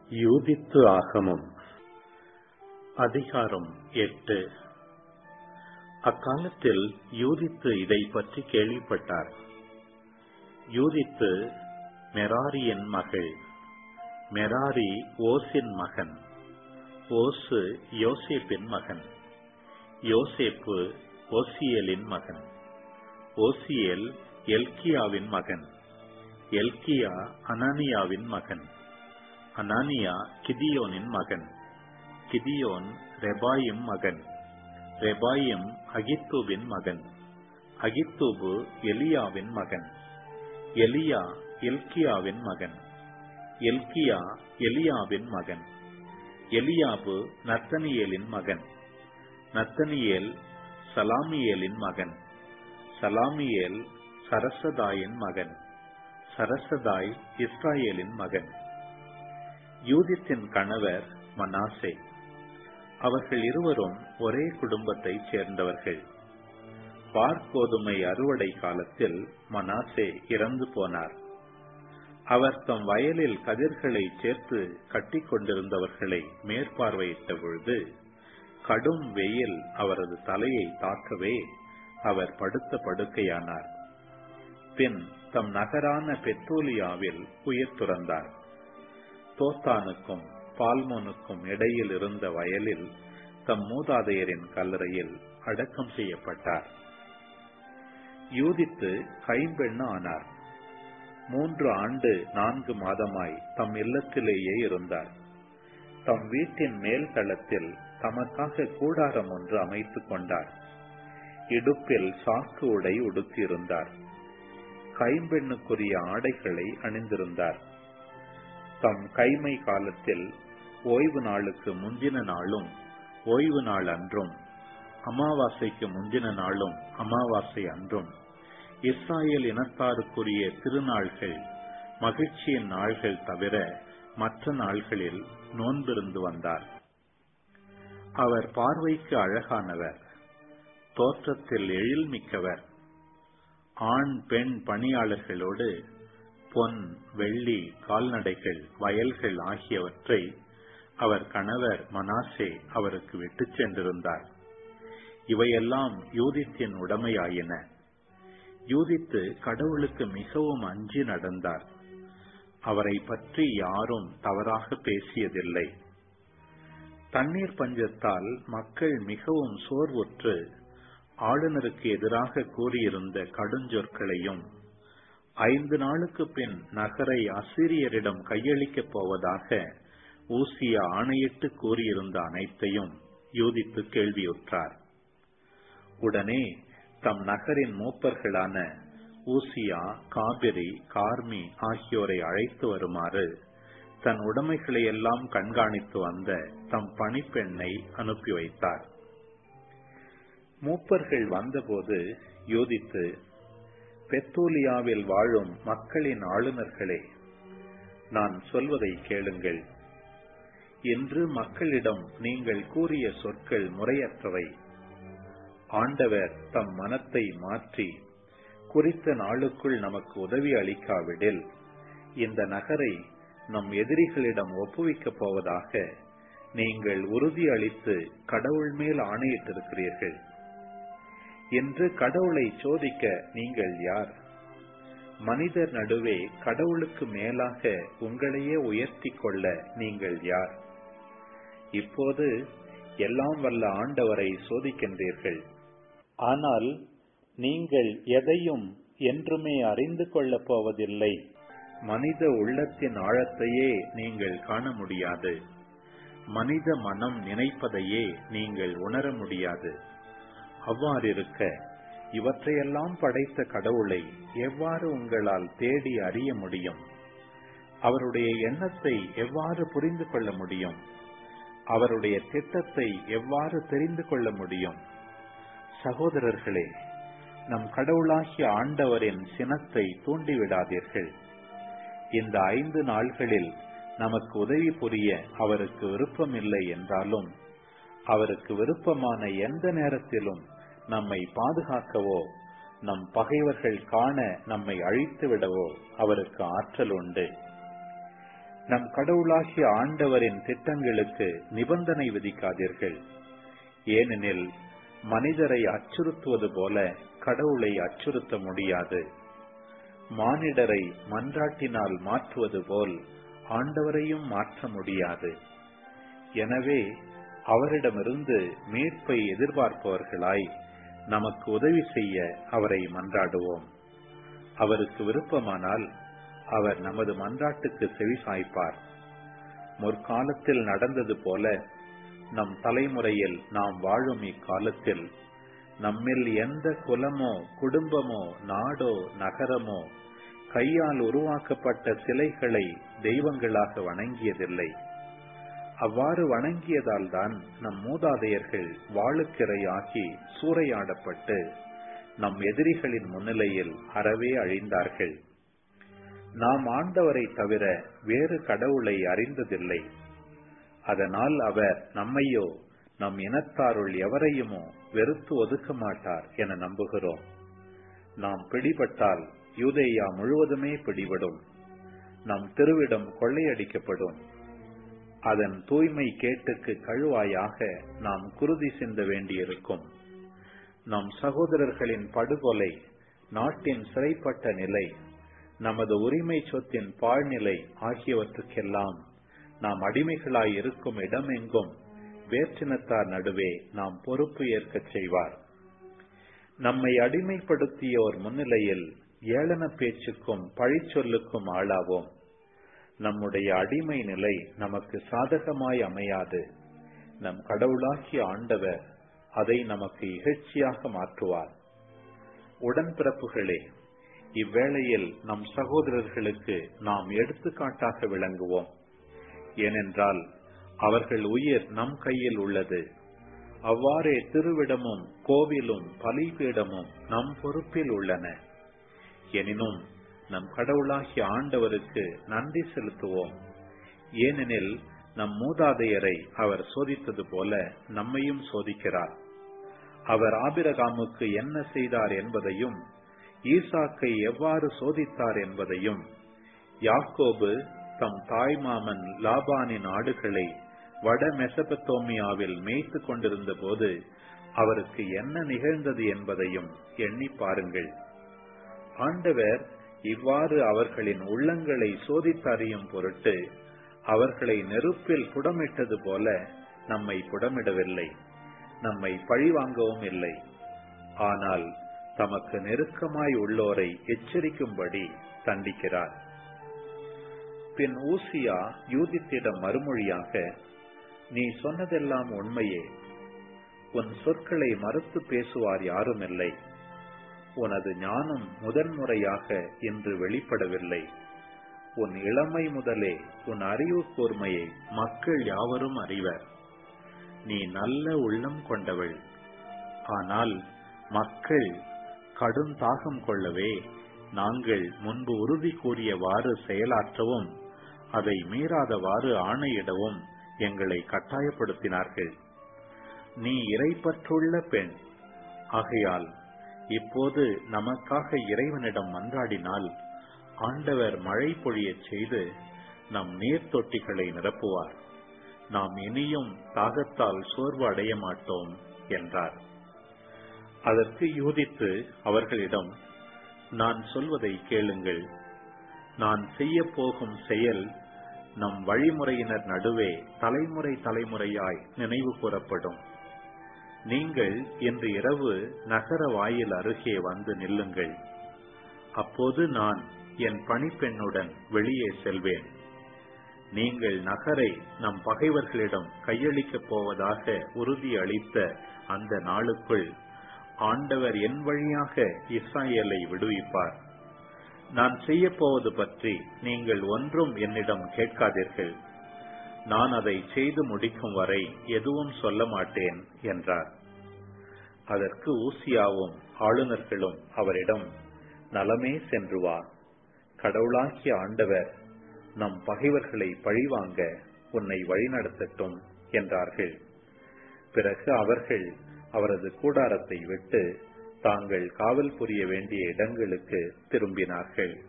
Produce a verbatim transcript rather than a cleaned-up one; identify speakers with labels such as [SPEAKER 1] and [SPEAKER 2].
[SPEAKER 1] யூதித்து ஆகமம் அதிகாரம் எட்டு. அக்காலத்தில் யூதித்து இதை பற்றி கேள்விப்பட்டார். யூதித்து மெராரியின் மகள், மெராரி ஓசின் மகன், ஓசு யோசேப்பின் மகன், யோசேப்பு ஓசியேலின் மகன், ஓசியேல் எல்கியாவின் மகன், எல்கியா அனானியாவின் மகன், அனானியா கிதியோனின் மகன், கிதியோன் ரெபாயிம் மகன், ரெபாயிம் அகித்தூபின் மகன், அகித்தூபு எலியாவின் மகன், எலியா எல்கியாவின் மகன், எல்கியா எலியாவின் மகன், எலியாபு நத்தனியேலின் மகன், நத்தனியேல் சலாமியேலின் மகன், சலாமியேல் சரசதாயின் மகன், சரசதாய் இஸ்ராயேலின் மகன். யூதித்தின் கணவர் மனாசே. அவர்கள் இருவரும் ஒரே குடும்பத்தைச் சேர்ந்தவர்கள். பார்க்கோதுமை அறுவடை காலத்தில் மனாசே இறந்து போனார். அவர் தம் வயலில் கதிர்களை சேர்த்து கட்டி கொண்டிருந்தவர்களை மேற்பார்வையிட்ட பொழுது கடும் வெயில் அவரது தலையை தாக்கவே அவர் படுத்த படுக்கையானார். பின் தம் நகரான பெத்தோலியாவில் உயிர் துறந்தார். தோத்தானுக்கும் பால்மோனுக்கும் இடையில் இருந்த வயலில் தம் மூதாதையரின் கல்லறையில் அடக்கம் செய்யப்பட்டார். யூதித்து கைம்பெண் ஆனார். மூன்று ஆண்டு நான்கு மாதமாய் தம் இல்லத்திலேயே இருந்தார். தம் வீட்டின் மேல் தளத்தில் தமக்காக கூடாரம் ஒன்று அமைத்துக் கொண்டார். இடுப்பில் சாக்கு உடை உடுத்தியிருந்தார். கைம்பெண்ணுக்குரிய ஆடைகளை அணிந்திருந்தார். தம் கைமை காலத்தில் ஓய்வு நாளுக்கு முந்தின நாளும் ஓய்வு நாள் அன்றும் அமாவாசைக்கு முந்தின நாளும் அமாவாசை அன்றும் இஸ்ராயேல் இனத்தாருக்குரிய திருநாள்கள் மகிழ்ச்சியின் நாள்கள் தவிர மற்ற நாள்களில் நோன்பிருந்து வந்தார். அவர் பார்வைக்கு அழகானவர், தோற்றத்தில் எழில்மிக்கவர். ஆண் பெண் பணியாளர்களோடு பொன் வெள்ளி கால்நடைகள் வயல்கள் ஆகியவற்றை அவர் கணவர் மனாசே அவருக்கு விட்டுச் சென்றிருந்தார். இவையெல்லாம் யூதித்தின் உடைமையாயின. யூதித்து கடவுளுக்கு மிகவும் அஞ்சி நடந்தார். அவரை பற்றி யாரும் தவறாக பேசியதில்லை. தண்ணீர் பஞ்சத்தால் மக்கள் மிகவும் சோர்வுற்று ஆளுநருக்கு எதிராக கூறியிருந்த கடுஞ்சொற்களையும் ஐந்து நாளுக்கு பின் நகரை அசீரியரிடம் கையளிக்கப் போவதாக ஊசியா ஆணையிட்டு கூறியிருந்த அனைத்தையும் யூதித்து கேள்வியுற்றார். உடனே தம் நகரின் மூப்பர்களான ஊசியா, காபிரி, கார்மி ஆகியோரை அழைத்து வருமாறு தன் உடைமைகளை எல்லாம் கண்காணித்து வந்த தம் பணிப்பெண்ணை அனுப்பி வைத்தார். மூப்பர்கள் வந்தபோது யூதித்து, பெத்தோலியாவில் வாழும் மக்களின் ஆளுநர்களே, நான் சொல்வதை கேளுங்கள். என்று மக்களிடம் நீங்கள் கூறிய சொற்கள் முறையற்றவை. ஆண்டவர் தம் மனத்தை மாற்றி குறித்த நாளுக்குள் நமக்கு உதவி அளிக்காவிடில் இந்த நகரை நம் எதிரிகளிடம் ஒப்புவிக்கப் போவதாக நீங்கள் உறுதி அளித்து கடவுள் மேல் ஆணையிட்டிருக்கிறீர்கள். என்று கடவுளை சோதிக்க நீங்கள் யார்? மனிதர் நடுவே கடவுளுக்கு மேலாக உங்களையே உயர்த்தி கொள்ள நீங்கள் யார்? இப்போது எல்லாம் வல்ல ஆண்டவரை சோதிக்கின்றீர்கள். ஆனால் நீங்கள் எதையும் என்றுமே அறிந்து கொள்ளப் போவதில்லை. மனித உள்ளத்தின் ஆழத்தையே நீங்கள் காண முடியாது. மனித மனம் நினைப்பதையே நீங்கள் உணர முடியாது. அவ்வாறிருக்க இவற்றையெல்லாம் படைத்த கடவுளை எவ்வாறு உங்களால் தேடி அறிய முடியும்? அவருடைய எண்ணத்தை எவ்வாறு புரிந்து கொள்ள முடியும்? அவருடைய திட்டத்தை எவ்வாறு தெரிந்து கொள்ள முடியும்? சகோதரர்களே, நம் கடவுளாகிய ஆண்டவரின் சினத்தை தூண்டிவிடாதீர்கள். இந்த ஐந்து நாள்களில் நமக்கு உதவி புரிய அவருக்கு விருப்பமில்லை என்றாலும் அவருக்கு விருப்பமான எந்த நேரத்திலும் நம்மை பாதுகாக்கவோ நம் பகைவர்கள் காண நம்மை அழித்து விடவோ அவருக்கு ஆற்றல் உண்டு. நம் கடவுளாகிய ஆண்டவரின் திட்டங்களுக்கு நிபந்தனை விதிக்காதீர்கள். ஏனெனில் மனிதரை அச்சுறுத்துவது போல கடவுளை அச்சுறுத்த முடியாது. மானிடரை மன்றாட்டினால் மாற்றுவது போல் ஆண்டவரையும் மாற்ற முடியாது. எனவே அவரிடமிருந்து மீட்பை எதிர்பார்ப்பவர்களாய் நமக்கு உதவி செய்ய அவரை மன்றாடுவோம். அவருக்கு விருப்பமானால் அவர் நமது மன்றாட்டுக்கு செவி சாய்ப்பார். முற்காலத்தில் நடந்தது போல நம் தலைமுறையில் நாம் வாழும் இக்காலத்தில் நம்மில் எந்த குலமோ குடும்பமோ நாடோ நகரமோ கையால் உருவாக்கப்பட்ட சிலைகளை தெய்வங்களாக வணங்கியதில்லை. அவ்வாறு வணங்கியதால் தான் நம் மூதாதையர்கள் வாளுக்கிரையாகி சூறையாடப்பட்டு நம் எதிரிகளின் முன்னிலையில் அறவே அழிந்தார்கள். நாம் ஆண்டவரை தவிர வேறு கடவுளை அறிந்ததில்லை. அதனால் அவர் நம்மையோ நம் இனத்தாருள் எவரையுமோ வெறுத்து ஒதுக்க மாட்டார் என நம்புகிறோம். நாம் பிடிபட்டால் யூதேயா முழுவதுமே பிடிபடும். நம் திருவிடம் கொள்ளையடிக்கப்படும். அதன் தூய்மை கேட்டுக்கு கழுவாயாக நாம் குருதி சிந்த வேண்டியிருக்கும். நம் சகோதரர்களின் படுகொலை, நாட்டின் சிறைப்பட்ட நிலை, நமது உரிமை சொத்தின் பாழ்நிலை ஆகியவற்றுக்கெல்லாம் நாம் அடிமைகளாய் இருக்கும் இடமெங்கும் வேற்றினத்தார் நடுவே நாம் பொறுப்பு ஏற்கச் செய்வார். நம்மை அடிமைப்படுத்தியோர் முன்னிலையில் ஏளன பேச்சுக்கும் பழிச்சொல்லுக்கும் ஆளாவோம். நம்முடைய அடிமை நிலை நமக்கு சாதகமாய் அமையாது. நம் கடவுளாகிய ஆண்டவர் அதை நமக்கு இகழ்ச்சியாக மாற்றுவார். உடன்பிறப்புகளே, இவ்வேளையில் நம் சகோதரர்களுக்கு நாம் எடுத்துக்காட்டாக விளங்குவோம். ஏனென்றால் அவர்கள் உயிர் நம் கையில் உள்ளது. அவ்வாறே திருவிடமும் கோவிலும் பலிபீடமும் நம் பொறுப்பில் உள்ளன. எனினும் நம் கடவுளாகிய ஆண்டவருக்கு நன்றி செலுத்துவோம். ஏனெனில் நம் மூதாதையரை அவர் சோதித்தது போல நம்மையும் சோதிக்கிறார். அவர் ஆபிரகாமுக்கு என்ன செய்தார் என்பதையும் ஈசாக்கை எவ்வாறு சோதித்தார் என்பதையும், யாக்கோபு தம் தாய்மாமன் லாபானின் ஆடுகளை வட மெசபத்தோமியாவில் மேய்த்து கொண்டிருந்த போது அவருக்கு என்ன நிகழ்ந்தது என்பதையும் எண்ணி பாருங்கள். ஆண்டவர் இவ்வாறு அவர்களின் உள்ளங்களை சோதித்தறியும் பொருட்டு அவர்களை நெருப்பில் புடமிட்டது போல நம்மை புடமிடவில்லை, நம்மை பழிவாங்கவும் இல்லை. ஆனால் தமக்கு நெருக்கமாய் உள்ளோரை எச்சரிக்கும்படி தண்டிக்கிறார். பின் ஊசியா யூதித்திடம் மறுமொழியாக, நீ சொன்னதெல்லாம் உண்மையே. உன் சொற்களை மறுத்து பேசுவார் யாரும் இல்லை. உனது ஞானம் முதன்முறையாக இன்று வெளிப்படவில்லை. உன் இளமை முதலே உன் அறிவு கூர்மையை மக்கள் யாவரும் அறிவர். நீ நல்ல உள்ளம் கொண்டவள். ஆனால் மக்கள் கடும் தாகம் கொள்ளவே நாங்கள் முன்பு உறுதி கூறியவாறு செயலாற்றவும் அதை மீறாதவாறு ஆணையிடவும் எங்களை கட்டாயப்படுத்தினார்கள். நீ இறைப்பற்றுள்ள பெண். ஆகையால் இப்போது நமக்காக இறைவனிடம் மன்றாடினால் ஆண்டவர் மழை பொழியச் செய்து நம் நீர் தொட்டிகளை நிரப்புவார். நாம் இனியும் தாகத்தால் சோர்வு அடைய மாட்டோம் என்றார். அதற்கு யூதித்து அவர்களிடம், நான் சொல்வதை கேளுங்கள். நான் செய்ய போகும் செயல் நம் வழிமுறையினர் நடுவே தலைமுறை தலைமுறையாய் நினைவு கூறப்படும். நீங்கள் இன்று இரவு நகர வாயில் அருகே வந்து நில்லுங்கள். அப்போது நான் என் பணிப்பெண்ணுடன் வெளியே செல்வேன். நீங்கள் நகரை நம் பகைவர்களிடம் கையளிக்கப் போவதாக உறுதி அளித்த அந்த நாளுக்குள் ஆண்டவர் என் வழியாக இஸ்ராயேலை விடுவிப்பார். நான் செய்ய போவது பற்றி நீங்கள் ஒன்றும் என்னிடம் கேட்காதீர்கள். நான் அதை செய்து முடிக்கும் வரை எதுவும் சொல்ல மாட்டேன் என்றார். அதற்கு ஊசியாவும் ஆளுநர்களும் அவரிடம், நலமே சென்று வா. கடவுளாகிய ஆண்டவர் நம் பகைவர்களை பழிவாங்க உன்னை வழிநடத்தட்டும் என்றார்கள். பிறகு அவர்கள் அவரது கூடாரத்தை விட்டு தாங்கள் காவல் புரிய வேண்டிய இடங்களுக்கு திரும்பினார்கள்.